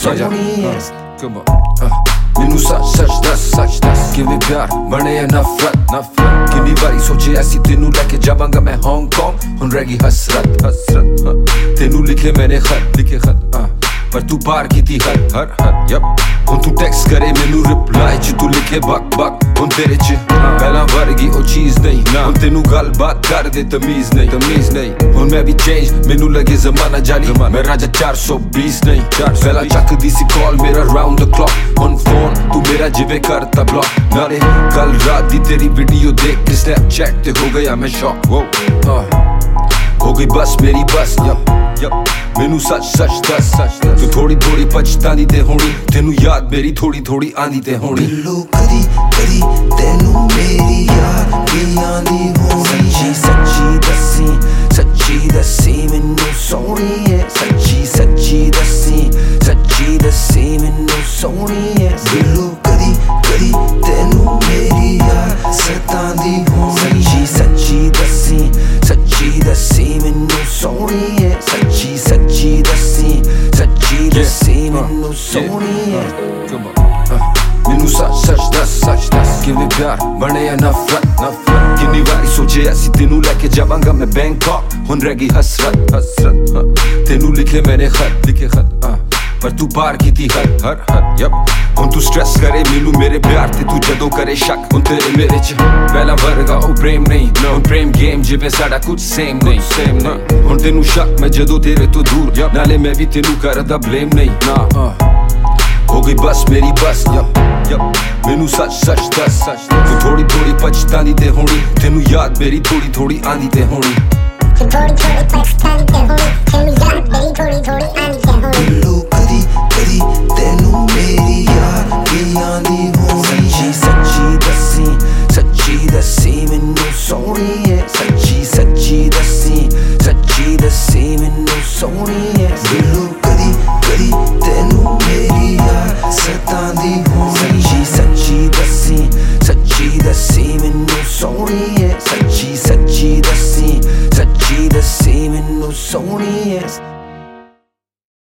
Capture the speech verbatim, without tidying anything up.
ਸੋਹਣੀਏ ਮੈਨੂੰ ਸੱਚ ਸੱਚ ਦੱਸ ਸੱਚ ਦੱਸ ਕਿਵੇਂ ਪਿਆਰ ਬਣੇ ਆ ਨਫ਼ਰਤ ਨਫ਼ਰਤ ਕਿੰਨੀ ਵਾਰੀ ਸੋਚਿਆ ਸੀ ਤੈਨੂੰ ਲੈ ਕੇ ਜਾਵਾਂਗਾ ਮੈਂ ਹਾਂਗਕਾਂਗ ਹੁਣ ਰਹਿ ਗਈ ਹਸਰਤ ਹਸਰਤ ਤੈਨੂੰ ਲਿਖੇ ਮੈਨੇ ਖਤ ਲਿਖੇ ਖਤ ਪਰ ਤੂੰ ਪਾਰ ਕੀਤੀ ਹੱਦ ਹਰ ਹੱਦ ਯਪ ਹੁਣ ਤੂੰ ਟੈਕਸਟ ਕਰੇ ਮੈਨੂੰ ਰਿਪਲਾਈ ਚ ਤੂੰ ਲਿਖੇ ਬਕ ਬਕ ਹੁਣ ਤੇਰੇ ਚ ਪਹਿਲਾਂ ਵਰਗੀ ਉਹ ਚੀਜ਼ ਨਹੀਂ ਹੁਣ ਤੈਨੂੰ ਗੱਲਬਾਤ ਕਰਦੇ ਤਮੀਜ਼ ਨਹੀਂ ਤਮੀਜ਼ ਨਹੀਂ ਹੁਣ ਮੈਂ ਵੀ ਚੇਂਜ ਮੈਨੂੰ ਲੱਗੇ ਜ਼ਮਾਨਾ ਜਾਲੀ ਮੈਂ ਰਾਜਾ ਚਾਰ ਸੌ ਵੀਹ ਨਹੀਂ ਪਹਿਲਾਂ ਚੱਕਦੀ ਸੀ ਕਾਲ ਮੇਰਾ ਰਾਉਂਡ ਦ ਕਲੌਕ ਹੁਣ ਫੋਨ ਤੂੰ ਮੇਰਾ ਜਿਵੇਂ ਕਰਤਾ ਬਲੌਕ ਨਾਲੇ ਕੱਲ ਰਾਤ ਦੀ ਤੇਰੀ ਵੀਡੀਓ ਦੇਖ ਕੇ ਸਨੈਪਚੈਟ ਤੇ ਹੋ ਗਿਆ ਮੈਂ ਸ਼ੌਕ ਹੋ ਗਈ ਬਸ ਮੇਰੀ ਬਸ ਯਪ ਯਪ ਮੈਨੂੰ ਸੱਚ ਸੱਚ ਦੱਸ ਤੂੰ ਥੋੜੀ ਥੋੜੀ ਪਛਤਾਨੀ ਤੇ ਹੋਣੀ ਤੈਨੂੰ ਯਾਦ ਮੇਰੀ ਥੋੜੀ ਥੋੜੀ ਆਂਦੀ ਤੇ ਹੋਣੀ ਬਿੱਲੂ ਕਦੀ ਕਦੀ ਤੈਨੂੰ ਮੇਰੀ ਯਾਦ ਵੀ ਆਂਦੀ ਹੋਣੀ ਸੱਚੀ ਸੱਚੀ ਦੱਸੀ ਸੱਚੀ ਦੱਸੀ ਮੈਨੂੰ ਸੋਹਣੀਏ ਸੱਚੀ ਸੱਚੀ ਦੱਸੀ ਸੱਚੀ ਦੱਸੀ ਮੈਨੂੰ ਸੋਹਣੀਏ ਬਿੱਲੂ ਕਦੀ ਕਦੀ ਤੈਨੂੰ ਮੇਰੀ ਯਾਦ ਸਤਾਂਦੀ ਹੋਣੀ ਸੱਚੀ ਸੱਚੀ ਦੱਸੀ ਸੱਚੀ ਦੱਸੀ ਮੈਨੂੰ ਸੋਹਣੀਏ ਸੱਚੀ ਸੱਚੀ ਦੱਸੀ ਸੱਚੀ ਦੱਸੀ ਮੈਨੂੰ ਸੋਹਣੀਏ ਮੈਨੂੰ ਸੱਚ ਸੱਚ ਦੱਸ ਸੱਚ ਦੱਸ ਕਿਵੇਂ ਪਿਆਰ ਬਣੇ ਆ ਨਫ਼ਰਤ ਨਫ਼ਰਤ ਕਿੰਨੀ ਵਾਰੀ ਸੋਚਿਆ ਸੀ ਤੈਨੂੰ ਲੈ ਕੇ ਜਾਵਾਂਗਾ ਮੈਂ ਬੈਂਕਾਕ ਹੁਣ ਰਹਿ ਗਈ ਹਸਰਤ ਹਸਰਤ ਤੈਨੂੰ ਲਿਖੇ ਮੈਨੇ ਖਤ ਲਿਖੇ ਖਤ ਪਰ ਤੂੰ ਪਾਰ ਕੀਤੀ ਹੱਦ ਹਰ ਹੱਦ ਯਪ ਹੁਣ ਤੂੰ ਸਟ੍ਰੈਸ ਕਰੇ ਮੈਨੂੰ ਮੇਰੇ ਪਿਆਰ ਤੇ ਤੂੰ ਜਦੋਂ ਕਰੇ ਸ਼ੱਕ ਹੁਣ ਤੇਰੇ ਮੇਰੇ ਚ ਪਹਿਲਾਂ ਵਰਗਾ ਉਹ ਪ੍ਰੇਮ ਨਹੀਂ ਹੁਣ ਪ੍ਰੇਮ ਗੇਮ ਜਿਵੇਂ ਸਾਡਾ ਕੁਝ ਸੇਮ ਨਹੀਂ ਸੇਮ ਨਾ ਹੁਣ ਤੈਨੂੰ ਸ਼ੱਕ ਮੈਂ ਜਦੋਂ ਤੇਰੇ ਤੋਂ ਦੂਰ ਨਾਲੇ ਮੈਂ ਵੀ ਤੈਨੂੰ ਕਰਦਾ ਬਲੇਮ ਨਹੀਂ ਨਾ ਹੋ ਗਈ ਬਸ ਮੇਰੀ ਬਸ ਯਪ ਯਪ ਮੈਨੂੰ ਸੱਚ ਸੱਚ ਦੱਸ ਤੂੰ ਥੋੜੀ ਥੋੜੀ ਪਛਤਾਨੀ ਤੇ ਹੋਣੀ ਤੈਨੂੰ ਯਾਦ ਮੇਰੀ ਥੋੜੀ ਥੋੜੀ ਆਂਦੀ ਤੇ ਹੋਣੀ ਥੋੜੀ ਥੋੜੀ ਪਛਤਾਨੀ ਤੇ ਹੋਣੀ ਤੈਨੂੰ ਯਾਦ ਮੇਰੀ ਥੋੜੀ ਥੋੜੀ ਆਂਦੀ ਤੇ ਹੋਣੀ ਬਿੱਲੂ ਕਦੀ ਕਦੀ ਤੈਨੂੰ ਮੇਰੀ ਯਾਦ ਵੀ ਆਂਦੀ ਹੋਣੀ ਸੱਚੀ ਸੱਚੀ ਦੱਸੀ ਸੱਚੀ ਦੱਸੀ ਮੈਨੂੰ ਸੋਹਣੀਏ ਸੱਚੀ ਸੱਚੀ ਦੱਸੀ ਸੱਚੀ ਦੱਸੀ ਮੈਨੂੰ ਸੋਹਣੀਏ ਬਿੱਲੂ ਕਦੀ ਕਦੀ ਤੈਨੂੰ ਮੇਰੀ ਯਾਦ ਸਤਾਂਦੀ ਹੋਣੀ ਸੱਚੀ ਸੱਚੀ ਦੱਸੀ ਸੱਚੀ ਦੱਸੀ ਮੈਨੂੰ ਸੋਹਣੀਏ ਸੱਚੀ ਸੱਚੀ ਦੱਸੀ ਸੱਚੀ ਦੱਸੀ ਮੈਨੂੰ ਸੋਹਣੀਏ